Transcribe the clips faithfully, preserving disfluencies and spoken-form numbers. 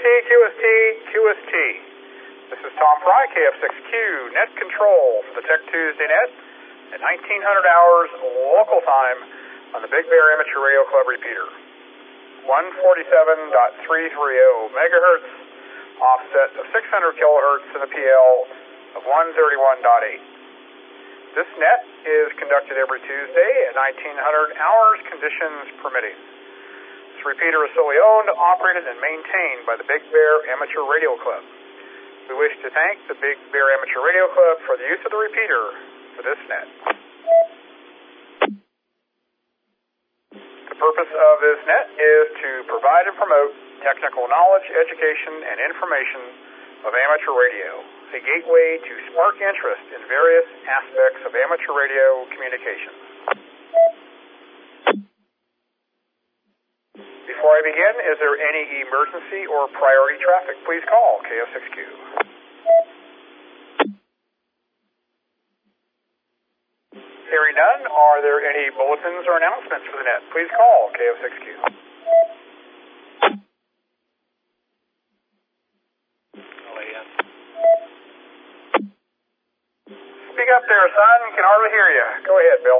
Q S T, Q S T. This is Tom Fry, K F six Q, net control for the Tech Tuesday net at nineteen hundred hours local time on the Big Bear Amateur Radio Club repeater. one forty-seven point three three zero megahertz, offset of six hundred kilohertz and a P L of one thirty-one point eight. This net is conducted every Tuesday at nineteen hundred hours, conditions permitting. This repeater is solely owned, operated, and maintained by the Big Bear Amateur Radio Club. We wish to thank the Big Bear Amateur Radio Club for the use of the repeater for this net. The purpose of this net is to provide and promote technical knowledge, education, and information of amateur radio, a gateway to spark interest in various aspects of amateur radio communications. Before I begin, is there any emergency or priority traffic? Please call K F six Q. Hearing none, are there any bulletins or announcements for the net? Please call K F six Q. Speak up there, son. Can hardly hear you. Go ahead, Bill.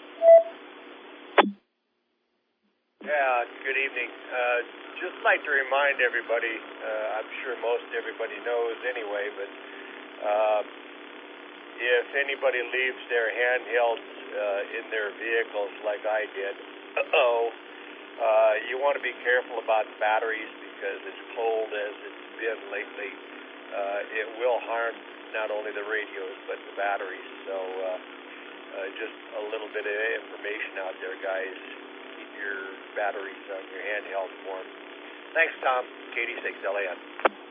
Yeah, good evening. Uh, just like to remind everybody, uh, I'm sure most everybody knows anyway, but uh, if anybody leaves their handhelds uh, in their vehicles like I did, uh-oh, uh, you want to be careful about batteries because as cold as it's been lately, uh, it will harm not only the radios but the batteries. So uh, uh, just a little bit of information out there, guys. Keep your batteries on your handheld warm. Thanks, Tom. K D six L A N.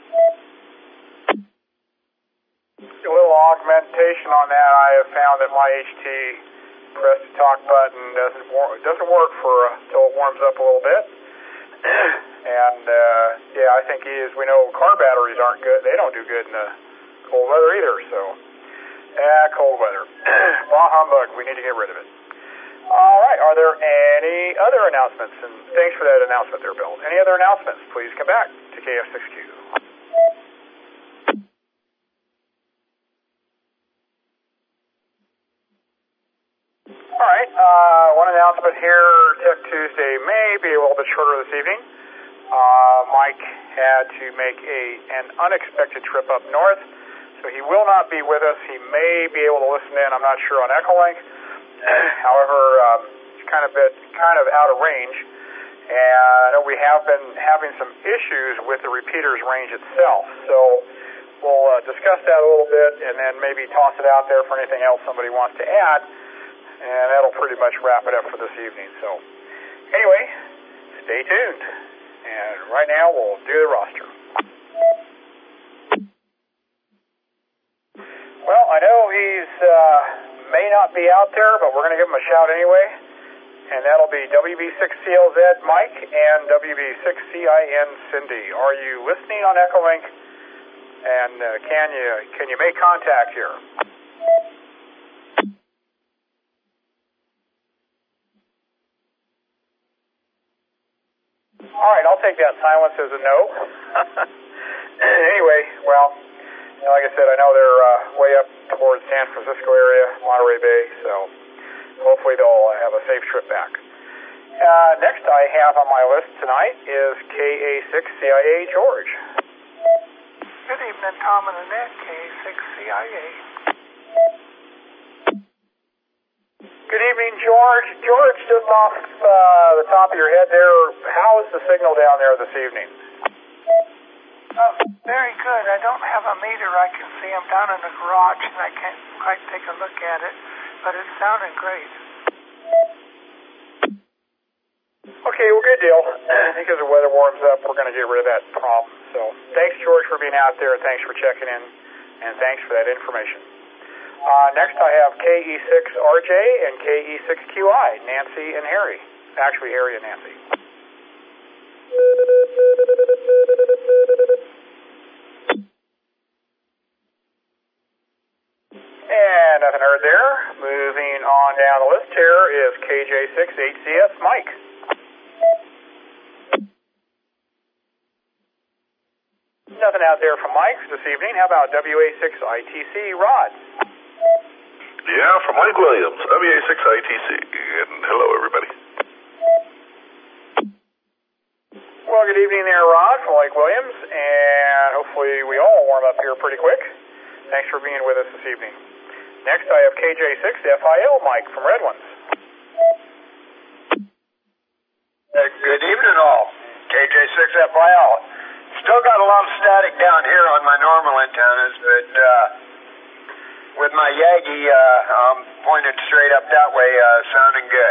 A little augmentation on that. I have found that my H T press to talk button doesn't war- doesn't work for until it warms up a little bit. And uh, yeah, I think as we know, car batteries aren't good. They don't do good in the cold weather either. So, ah, cold weather. Bah humbug. We need to get rid of it. All right. Are there any other announcements? And thanks for that announcement there, Bill. Any other announcements? Please come back to K F six Q. All right, uh, one announcement here, Tech Tuesday may be a little bit shorter this evening. Uh, Mike had to make a an unexpected trip up north, so he will not be with us. He may be able to listen in, I'm not sure, on Echolink. However, um, it's kind of bit, kind of out of range, and I know we have been having some issues with the repeater's range itself, so we'll uh, discuss that a little bit and then maybe toss it out there for anything else somebody wants to add. And that'll pretty much wrap it up for this evening. So, anyway, stay tuned. And right now, we'll do the roster. Well, I know he's uh, may not be out there, but we're going to give him a shout anyway. And that'll be W B six C L Z Mike and W B six C I N Cindy. Are you listening on Echolink? And uh, can you can you make contact here? All right, I'll take that silence as a no. Anyway, well, you know, like I said, I know they're uh, way up towards San Francisco area, Monterey Bay, so hopefully they'll have a safe trip back. Uh, next I have on my list tonight is K A six C I A George. Good evening, Tom and Annette, K A six C I A. Good evening, George. George, just off uh, the top of your head there, how is the signal down there this evening? Oh, very good. I don't have a meter I can see. I'm down in the garage and I can't quite take a look at it, but it's sounding great. Okay, well, good deal. I think as the weather warms up, we're going to get rid of that problem. So thanks, George, for being out there, and thanks for checking in, and thanks for that information. Uh, next I have K E six R J and K E six Q I, Nancy and Harry. Actually, Harry and Nancy. And nothing heard there. Moving on down the list here is K J six H C S Mike. Nothing out there from Mike this evening. How about W A six I T C, Rod? Yeah, from Mike Williams, W A six I T C. And hello, everybody. Well, good evening there, Rod, from Mike Williams, and hopefully we all warm up here pretty quick. Thanks for being with us this evening. Next, I have K J six F I L, Mike from Redlands. Uh, good evening, all. K J six F I L. Still got a lot of static down here on my normal antennas, but uh, with my Yagi uh, um, pointed straight up that way, uh, sounding good.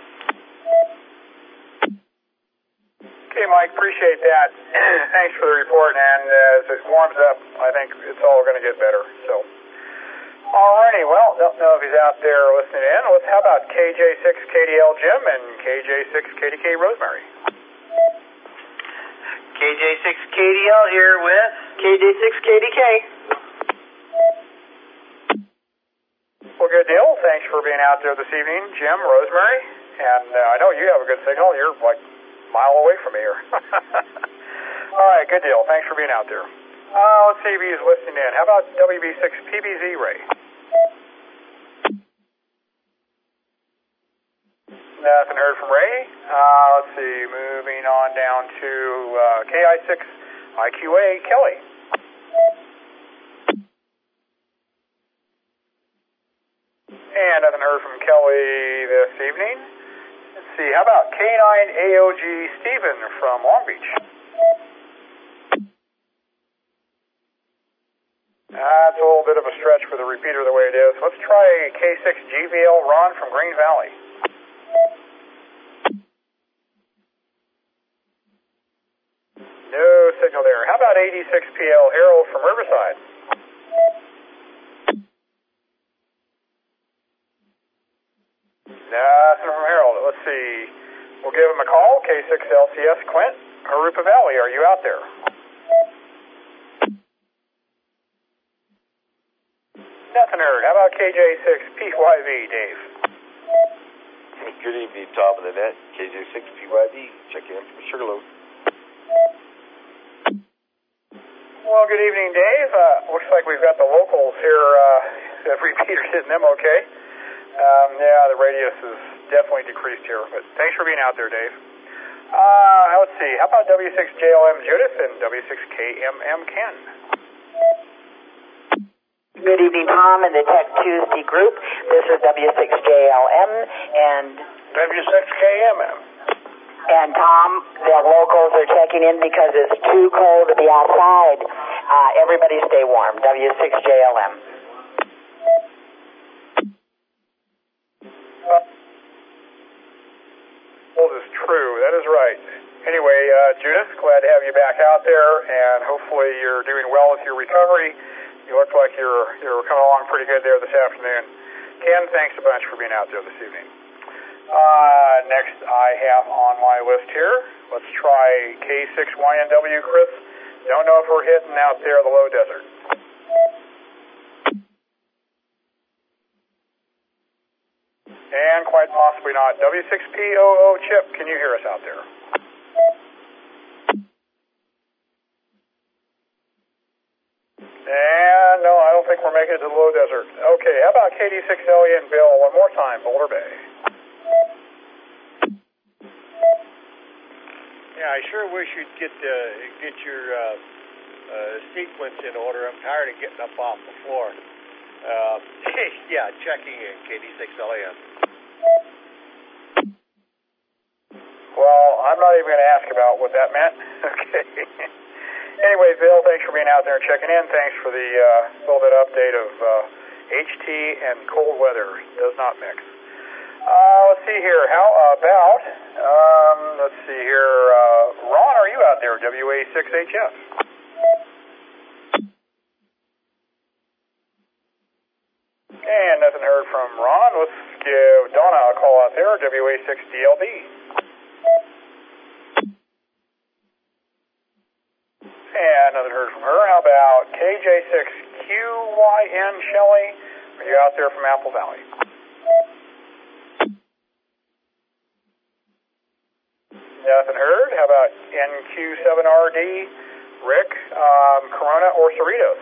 Okay, Mike, appreciate that. Thanks for the report, and uh, as it warms up, I think it's all going to get better. So, alrighty, well, don't know if he's out there listening in. Let's, how about K J six K D L Jim and K J six K D K Rosemary? K J six K D L here with K J six K D K. Well, good deal. Thanks for being out there this evening, Jim, Rosemary. And uh, I know you have a good signal. You're like a mile away from me here. All right, good deal. Thanks for being out there. Uh, let's see if he's listening in. How about W B six P B Z, Ray? Nothing heard from Ray. Uh, let's see, moving on down to uh, K I six I Q A, Kelly. And nothing heard from Kelly this evening. Let's see, how about K nine A O G Stephen from Long Beach? That's a little bit of a stretch for the repeater the way it is. Let's try K six G V L Ron from Green Valley. No signal there. How about eighty-six P L Harold from Riverside? Nothing from Harold. Let's see. We'll give him a call. K six L C S Clint, Harupa Valley. Are you out there? Nothing heard. How about K J six P Y V, Dave? Good evening, Tom and Annette. K J six P Y V, checking in from Sugarloaf. Well, good evening, Dave. Uh, looks like we've got the locals here. Uh, the repeater's hitting them okay. Um, yeah, the radius is definitely decreased here, but thanks for being out there, Dave. Uh, let's see. How about W six J L M Judith and W six K M M Ken? Good evening, Tom and the Tech Tuesday group. This is W six J L M and W six K M M. And Tom, the locals are checking in because it's too cold to be outside. Uh, everybody stay warm. W six J L M. Cold is true. That is right. Anyway, uh, Judith, glad to have you back out there, and hopefully you're doing well with your recovery. You look like you're you're coming along pretty good there this afternoon. Ken, thanks a bunch for being out there this evening. Uh, next I have on my list here, let's try K six Y N W, Chris. Don't know if we're hitting out there the low desert. And quite possibly not. W six P O O Chip, can you hear us out there? And no, I don't think we're making it to the low desert. Okay, how about K D six L E and Bill one more time, Boulder Bay? Yeah, I sure wish you'd get uh, get your uh, uh, sequence in order. I'm tired of getting up off the floor. Uh, yeah, checking in, K D six L A M. Well, I'm not even going to ask about what that meant. Okay. Anyway, Bill, thanks for being out there and checking in. Thanks for the uh, little bit update of uh, H T and cold weather. Does not mix. Uh, let's see here. How about, um, let's see here. Uh, Ron, are you out there? W A six H F. And nothing heard from Ron. Let's give Donna a call out there. W A six D L B. And nothing heard from her. How about K J six Q Y N Shelley? Are you out there from Apple Valley? Nothing heard. How about N Q seven R D Rick, um, Corona or Cerritos?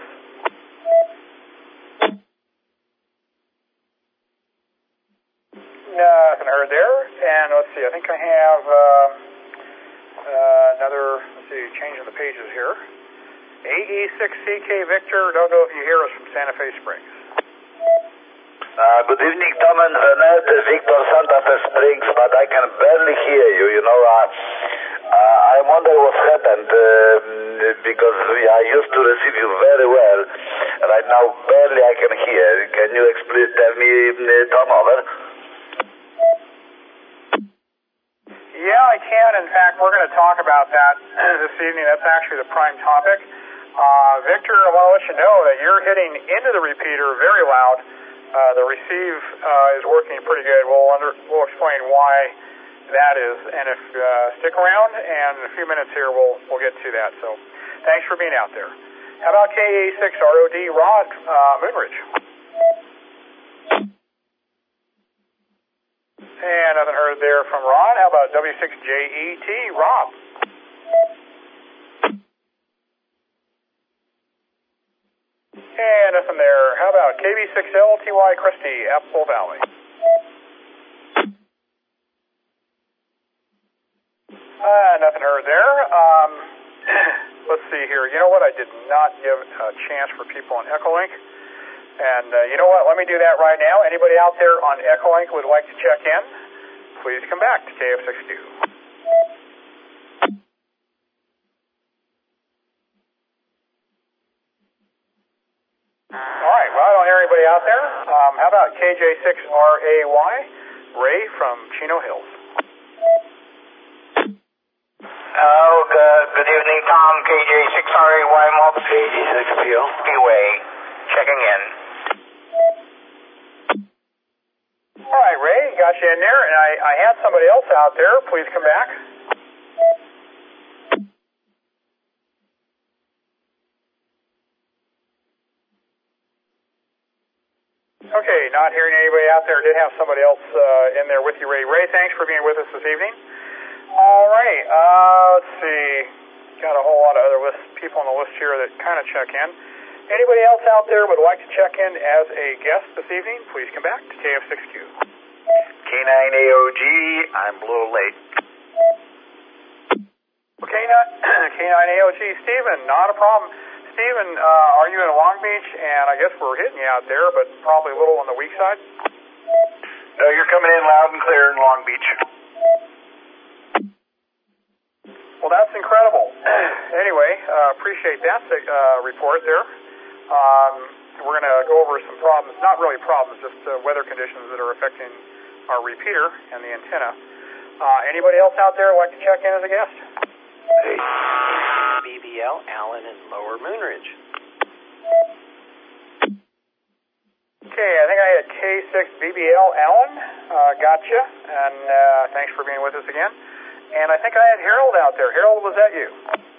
Nothing heard there. And let's see, I think I have um, uh, another, let's see, changing the pages here. A E six C K Victor, don't know if you hear us from Santa Fe Springs. Uh, good evening, Tom and Renette, Victor, Santa Fe Springs, but I can barely hear you, you know. Uh, uh, I wonder what's happened, uh, because we, I used to receive you very well. Right now, barely I can hear. Can you explain, tell me, uh, Tom, over? Yeah, I can. In fact, we're going to talk about that this evening. That's actually the prime topic. Uh, Victor, I want to let you know that you're hitting into the repeater very loud. Uh, the receive uh, is working pretty good. We'll, under, we'll explain why that is. And if uh, stick around, and in a few minutes here, we'll we'll get to that. So thanks for being out there. How about K A six R O D Rod uh, Moonridge? And nothing heard there from Rod. How about W six J E T Rob? And nothing there. How about K B six L T Y Christie, Apple Valley? Uh, nothing heard there. Um, let's see here. You know what? I did not give a chance for people on Echolink. And uh, you know what? Let me do that right now. Anybody out there on Echolink would like to check in, please come back to K F sixty-two. All right, well, I don't hear anybody out there. Um, how about K J six R A Y, Ray from Chino Hills? Oh, good, good evening, Tom. K J six R A Y Mob. K J six P O. Speedway, checking in. All right, Ray, got you in there, and I, I had somebody else out there. Please come back. Okay, not hearing anybody out there. Did have somebody else uh, in there with you, Ray. Ray, thanks for being with us this evening. All right, uh, let's see. Got a whole lot of other list, people on the list here that kind of check in. Anybody else out there would like to check in as a guest this evening, please come back to K F six Q. K nine A O G, I'm a little late. Okay, K nine A O G, Stephen, not a problem. Stephen, uh, are you in Long Beach? And I guess we're hitting you out there, but probably a little on the weak side. No, you're coming in loud and clear in Long Beach. Well, that's incredible. Anyway, uh, appreciate that uh, report there. Um, we're going to go over some problems, not really problems, just uh, weather conditions that are affecting our repeater and the antenna. Uh, anybody else out there like to check in as a guest? Hey. B B L, Allen, and Lower Moonridge. Okay, I think I had K six B B L, Allen. Uh, gotcha, and uh, thanks for being with us again. And I think I had Harold out there. Harold, was that you?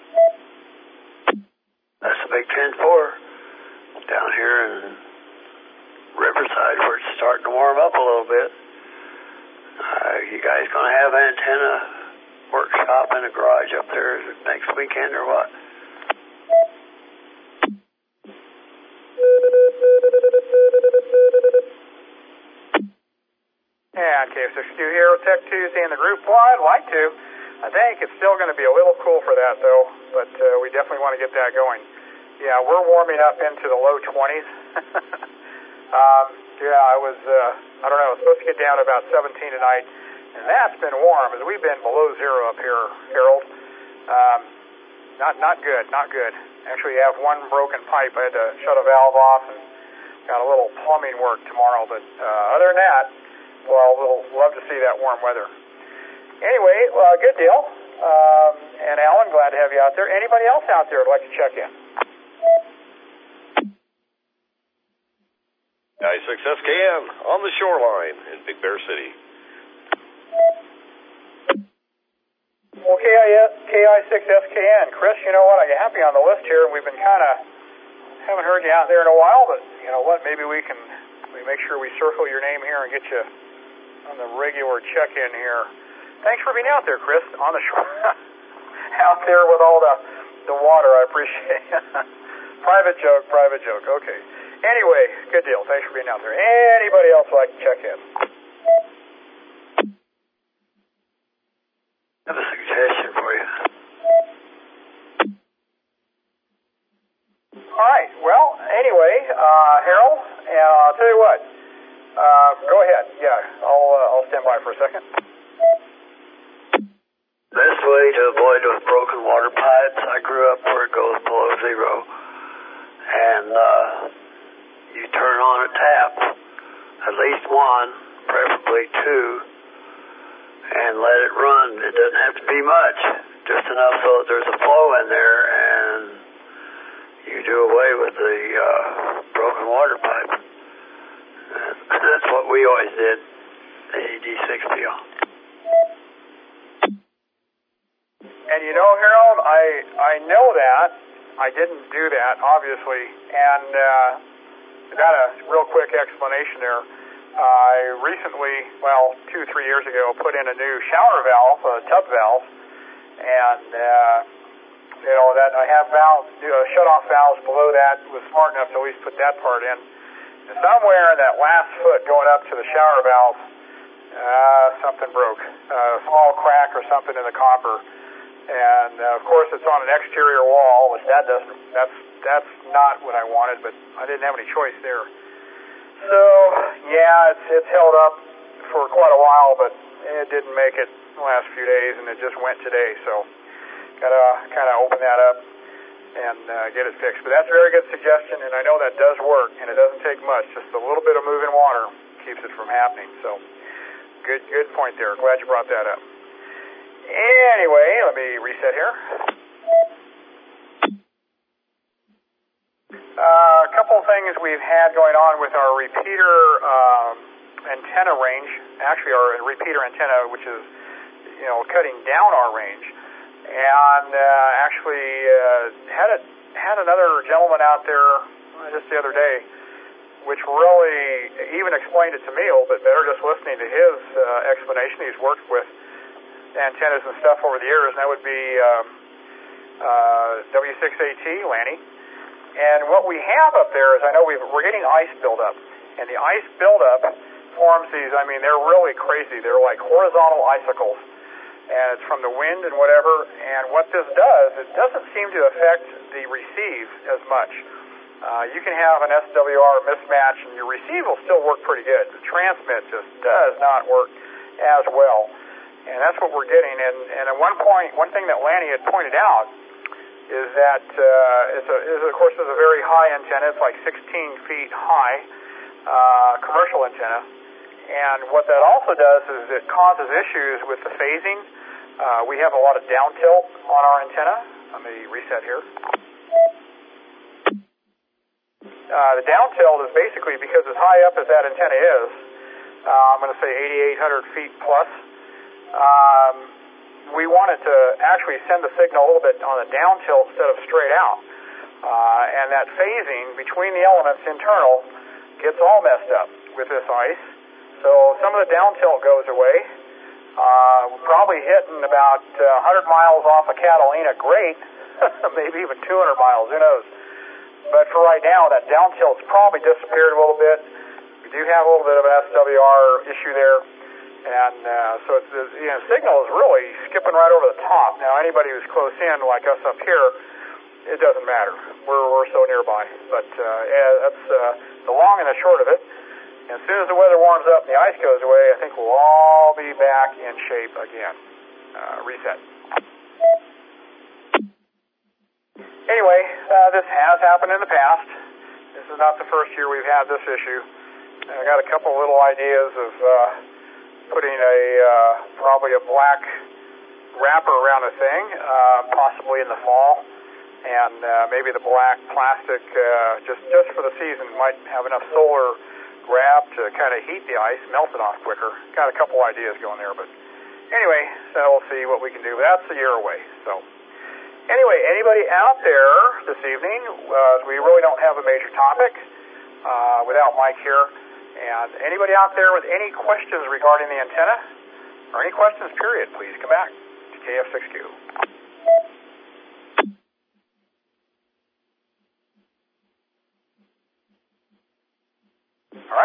That's the Big Ten four down here in Riverside where it's starting to warm up a little bit. Uh, you guys going to have antenna workshop in a garage up there next weekend or what? Yeah, K F sixty-two here with Tech Tuesday in the group. Well, I'd like to. I think it's still going to be a little cool for that, though, but uh, we definitely want to get that going. Yeah, we're warming up into the low twenties. um, yeah, I was, uh, I don't know, it was supposed to get down to about seventeen tonight, and that's been warm, as we've been below zero up here, Harold. Um, not not good, not good. Actually, I have one broken pipe. I had to shut a valve off and got a little plumbing work tomorrow, but uh, other than that, well, we'll love to see that warm weather. Anyway, uh, good deal. Um, and Alan, glad to have you out there. Anybody else out there who'd like to check in? I six S K N on the shoreline in Big Bear City. Well, K I six S K N. Chris, you know what? I have you on the list here, and we've been kind of, haven't heard you out there in a while, but you know what? Maybe we can we make sure we circle your name here and get you on the regular check-in here. Thanks for being out there, Chris, on the shore, out there with all the the water. I appreciate it. Private joke, private joke. Okay. Anyway, good deal. Thanks for being out there. Anybody else would like to check in? I have a suggestion for you. All right. Well, anyway, uh, Harold, and I'll tell you what. Uh, go ahead. Yeah, I'll uh, I'll stand by for a second. Best way to avoid those broken water pipes, I grew up where it goes below zero. And uh, you turn on a tap, at least one, preferably two, and let it run. It doesn't have to be much, just enough so that there's a flow in there, and you do away with the uh, broken water pipe. That's what we always did, the A D six deal. And you know, Harold, I I know that. I didn't do that, obviously, and uh, I got a real quick explanation there. I recently, well, two, three years ago, put in a new shower valve, a tub valve, and, uh, you know, that I have valves, uh, shut-off valves below that, was smart enough to at least put that part in. And somewhere in that last foot going up to the shower valve, uh, something broke. Uh, a small crack or something in the copper. And, uh, of course, it's on an exterior wall, which that doesn't, that's, that's not what I wanted, but I didn't have any choice there. So, yeah, it's, it's held up for quite a while, but it didn't make it the last few days, and it just went today, so gotta kind of open that up and uh, get it fixed. But that's a very good suggestion, and I know that does work, and it doesn't take much. Just a little bit of moving water keeps it from happening, so good, good point there. Glad you brought that up. Anyway, let me reset here. Uh, a couple of things we've had going on with our repeater um, antenna range, actually our repeater antenna, which is, you know, cutting down our range. And uh, actually uh, had a, had another gentleman out there just the other day, which really even explained it to me a little bit better just listening to his uh, explanation. He's worked with antennas and stuff over the years, and that would be um, uh, W six A T, Lanny. And what we have up there is, I know we've, we're getting ice buildup, and the ice buildup forms these, I mean, they're really crazy. They're like horizontal icicles, and it's from the wind and whatever. And what this does, it doesn't seem to affect the receive as much. Uh, you can have an S W R mismatch, and your receive will still work pretty good. The transmit just does not work as well. And that's what we're getting. And, and at one point, one thing that Lanny had pointed out is that uh, it's, a, is, of course, it's a very high antenna. It's like sixteen feet high, uh, commercial antenna. And what that also does is it causes issues with the phasing. Uh, we have a lot of down tilt on our antenna. Let me reset here. Uh, the down tilt is basically because as high up as that antenna is, uh, I'm going to say eighty-eight hundred feet plus, Um, we wanted to actually send the signal a little bit on the down tilt instead of straight out. Uh, and that phasing between the elements internal gets all messed up with this ice. So some of the down tilt goes away. Uh, we're probably hitting about uh, one hundred miles off of Catalina. Great. Maybe even two hundred miles. Who knows? But for right now, that down tilt's probably disappeared a little bit. We do have a little bit of an S W R issue there. And uh, so it's, you know, signal is really skipping right over the top. Now, anybody who's close in, like us up here, it doesn't matter. We're we're so nearby. But uh, yeah, that's uh, the long and the short of it. And as soon as the weather warms up and the ice goes away, I think we'll all be back in shape again. Uh, reset. Anyway, uh, this has happened in the past. This is not the first year we've had this issue. I got a couple little ideas of Uh, putting a uh, probably a black wrapper around the thing, uh, possibly in the fall, and uh, maybe the black plastic uh, just just for the season might have enough solar grab to kind of heat the ice, melt it off quicker. Got a couple ideas going there, but anyway, so we'll see what we can do. But that's a year away. So anyway, anybody out there this evening? Uh, we really don't have a major topic uh, without Mike here. And anybody out there with any questions regarding the antenna, or any questions, period, please come back to K F six Q.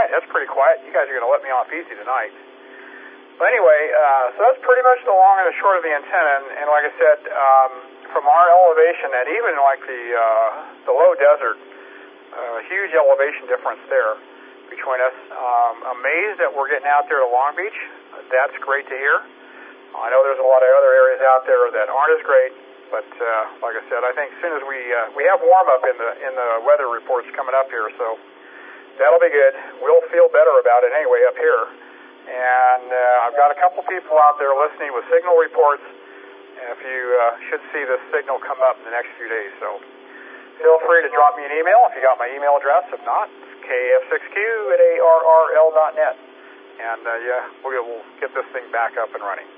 quiet. That's pretty quiet. You guys are going to let me off easy tonight. But anyway, uh, so that's pretty much the long and the short of the antenna. And, and like I said, um, from our elevation, and even like the uh, the low desert, uh, huge elevation difference there between us. Um, amazed that we're getting out there to Long Beach. That's great to hear. I know there's a lot of other areas out there that aren't as great, but uh, like I said, I think as soon as we uh, we have warm up in the in the weather reports coming up here, so that'll be good. We'll feel better about it anyway up here. And uh, I've got a couple people out there listening with signal reports. If you uh, should see this signal come up in the next few days, so feel free to drop me an email if you got my email address. If not, it's K F six Q at A R R L dot net. And uh, yeah, we'll, we'll get this thing back up and running.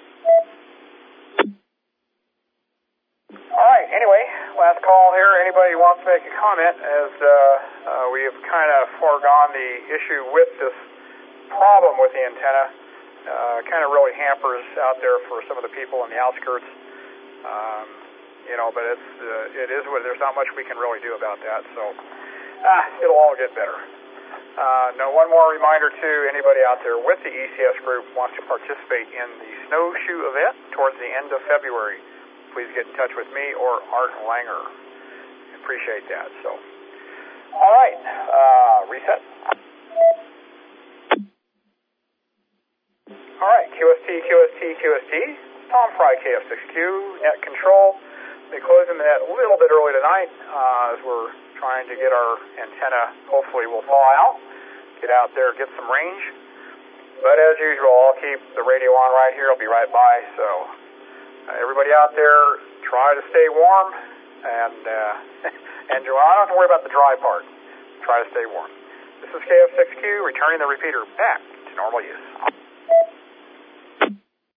All right, anyway, last call here. Anybody who wants to make a comment, as uh, uh, we have kind of foregone the issue with this problem with the antenna. Uh, kind of really hampers out there for some of the people in the outskirts. Um, you know, but it's uh, it is what there's not much we can really do about that. So ah, it'll all get better. Uh, now, one more reminder to anybody out there with the E C S group wants to participate in the snowshoe event towards the end of February. Please get in touch with me or Art Langer. Appreciate that. So, all right, uh, reset. All right, Q S T, Q S T, Q S T. Tom Fry, K F six Q, net control. We'll be closing the net a little bit early tonight uh, as we're trying to get our antenna, hopefully will thaw out, get out there, get some range. But as usual, I'll keep the radio on right here. I'll be right by. So uh, everybody out there, try to stay warm. And, uh, and Joanne, I don't have to worry about the dry part. Try to stay warm. This is K F six Q, returning the repeater back to normal use.